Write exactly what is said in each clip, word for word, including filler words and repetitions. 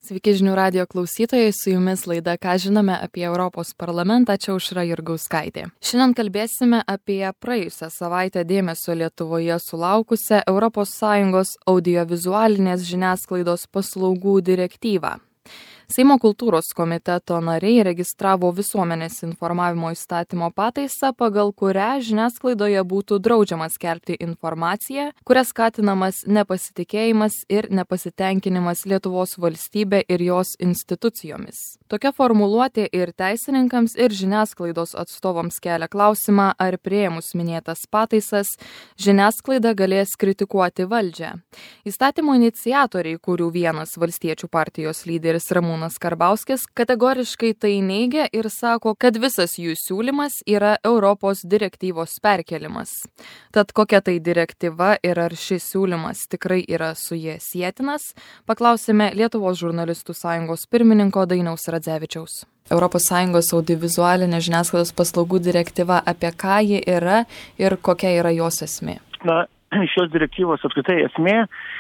Sveiki žinių radijo klausytojai, su jumis laida Ką žinome apie Europos parlamentą, čia Aušra Jurgauskaitė. Šiandien kalbėsime apie praėjusią savaitę dėmesio Lietuvoje sulaukusią Europos Sąjungos audiovizualinės žiniasklaidos paslaugų direktyvą. Seimo kultūros komiteto nariai registravo visuomenės informavimo įstatymo pataisą, pagal kurią žiniasklaidoje būtų draudžiama skelbti informaciją, kuria skatinamas nepasitikėjimas ir nepasitenkinimas Lietuvos valstybe ir jos institucijomis. Tokia formuluotė ir teisininkams, ir žiniasklaidos atstovams kelia klausimą, ar priėmus minėtas pataisas žiniasklaida galės kritikuoti valdžią. Įstatymo iniciatoriai, kurių vienas Valstiečių partijos lyderis Ramūnas Karbauskis, kategoriškai tai neigia ir sako, kad visas jų siūlymas yra Europos direktyvos perkelimas. Tad kokia tai direktyva ir ar šis siūlymas tikrai yra su jie sietinas, paklausėme Lietuvos žurnalistų sąjungos pirmininko Dainiaus Radzevičiaus. Europos Sąjungos audiovizualinė žiniasklaidos paslaugų direktyva, apie ką ji yra ir kokia yra jos esmė? Na, šios direktyvos apskritai esmė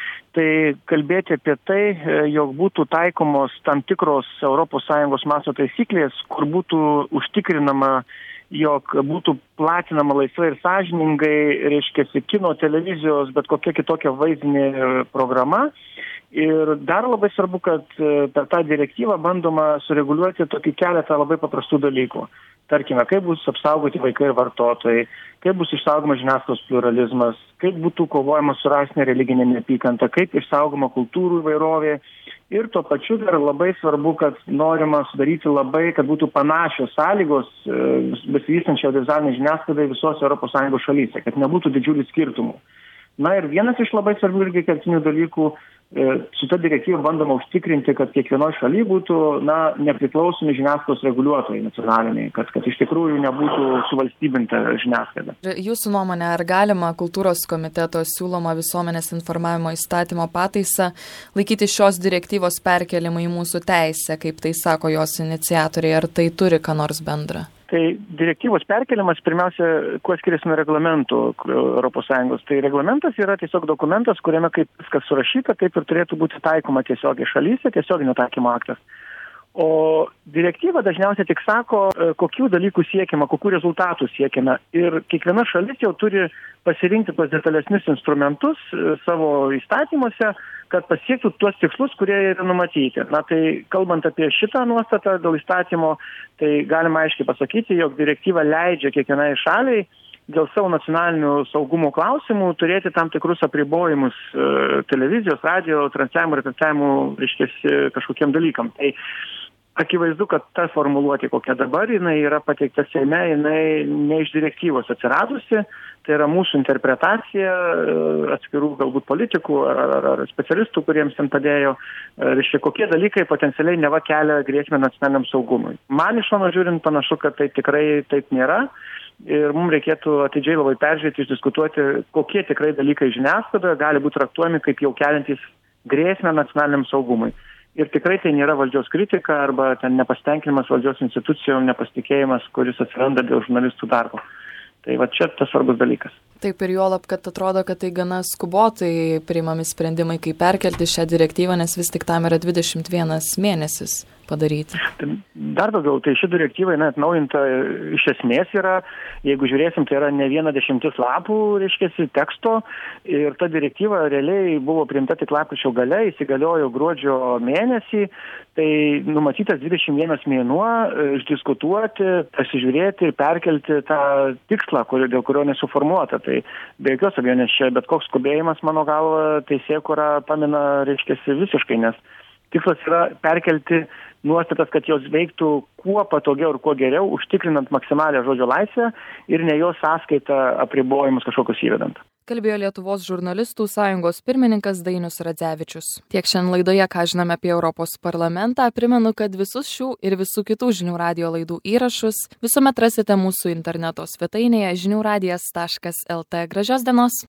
tai kalbėti apie tai, jog būtų taikomos tam tikros Europos Sąjungos masto taisyklės, kur būtų užtikrinama, jog būtų platinama laisvai ir sąžiningai, reiškia, kino, televizijos, bet kokia kitokia vaizdinė programa. Ir dar labai svarbu, kad per tą direktyvą bandoma sureguliuoti tokį keletą labai paprastų dalykų. Tarkime, kaip bus apsaugoti vaikai ir vartotojai, kaip bus išsaugoma žiniasklaidos pluralizmas, kaip būtų kovojama su rasinė religinė neapykanta, kaip išsaugoma kultūrų įvairovė. Ir tuo pačiu dar labai svarbu, kad norima sudaryti labai, kad būtų panašios sąlygos besivystančiai audiovizualinei žiniasklaidai visos Europos Sąjungos šalyse, kad nebūtų didžiulių skirtumų. Na ir vienas iš labai svarbių irgi kertinių dalykų, su ta direktyva bandoma užtikrinti, kad kiekvienoje šalyje būtų na, nepriklausomi žiniasklaidos reguliuotojai nacionaliniai, kad, kad iš tikrųjų nebūtų suvalstybinta žiniasklaida. Jūsų nuomonė, ar galima kultūros komiteto siūloma visuomenės informavimo įstatymo pataisą laikyti šios direktyvos perkelimą į mūsų teisę, kaip tai sako jos iniciatoriai, ar tai turi ką nors bendra? Tai direktyvos perkeliamas pirmiausia, kuo skiriasi nuo reglamentų Europos Sąjungos. Tai reglamentas yra tiesiog dokumentas, kuriame kaip viskas surašyta, kaip ir turėtų būti taikoma tiesiogiai šalyse, tiesioginio taikymo aktas. O direktyva dažniausiai tik sako, kokių dalykų siekiama, kokių rezultatų siekiama. Ir kiekviena šalis jau turi pasirinkti tuos detalesnius instrumentus savo įstatymuose, kad pasiektų tuos tikslus, kurie yra numatyti. Na tai kalbant apie šitą nuostatą dėl įstatymo, tai galima aiškiai pasakyti, jog direktyva leidžia kiekvienai šaliai dėl savo nacionalinių saugumo klausimų turėti tam tikrus apribojimus e, televizijos, radio, transliavimo ir transliavimo, reiškiasi, kažkokiem dalykam. Tai akivaizdu, kad ta formuluotė, kokia dabar, jinai yra pateikta Seime, jinai ne iš direktyvos atsiradusi, tai yra mūsų interpretacija atskirų galbūt politikų ar, ar, ar specialistų, kuriems ten padėjo, reiškia, kokie dalykai potencialiai neva kelia grėsmę nacionaliniam saugumui. Man iš šono žiūrint panašu, kad tai tikrai taip nėra. Ir mums reikėtų atidžiai labai peržiūrėti, išdiskutuoti, kokie tikrai dalykai žiniasklaidoje gali būti traktuojami kaip jau keliantys grėsmę nacionaliniam saugumui. Ir tikrai tai nėra valdžios kritika arba ten nepasitenkinimas valdžios institucijom, nepasitikėjimas, kuris atsiranda dėl žurnalistų darbo. Tai va čia tas svarbus dalykas. Taip ir juolab, kad atrodo, kad tai gana skubotai priimami sprendimai, kaip perkelti šią direktyvą, nes vis tik tam yra dvidešimt vienas mėnesis padaryti. Dar daugiau, tai ši direktyva na, atnaujinta iš esmės yra, jeigu žiūrėsim, tai yra ne viena dešimtis lapų, reiškiasi, teksto ir ta direktyva realiai buvo priimta tik lapkričio gale, įsigaliojo gruodžio mėnesį, tai numatytas dvidešimt vienas mėnuo išdiskutuoti, pasižiūrėti ir perkelti tą tikslą, kur, dėl kurio nesuformuota. Tai be jokios abejonės čia bet koks skubėjimas, mano galva, teisėkūra pamina, reiškiasi, visiškai, nes tikslas yra perkelti nuostatas, kad jos veiktų kuo patogiau ir kuo geriau, užtikrinant maksimalią žodžio laisvę ir ne jos sąskaitą apribojimus kažkokius įvedant. Kalbėjo Lietuvos žurnalistų sąjungos pirmininkas Dainius Radzevičius. Tiek šiandien laidoje, ką žinome apie Europos parlamentą, primenu, kad visus šių ir visų kitų žinių radijo laidų įrašus visuomet rasite mūsų interneto svetainėje žinių radijas taškas el tė. Gražios dienos!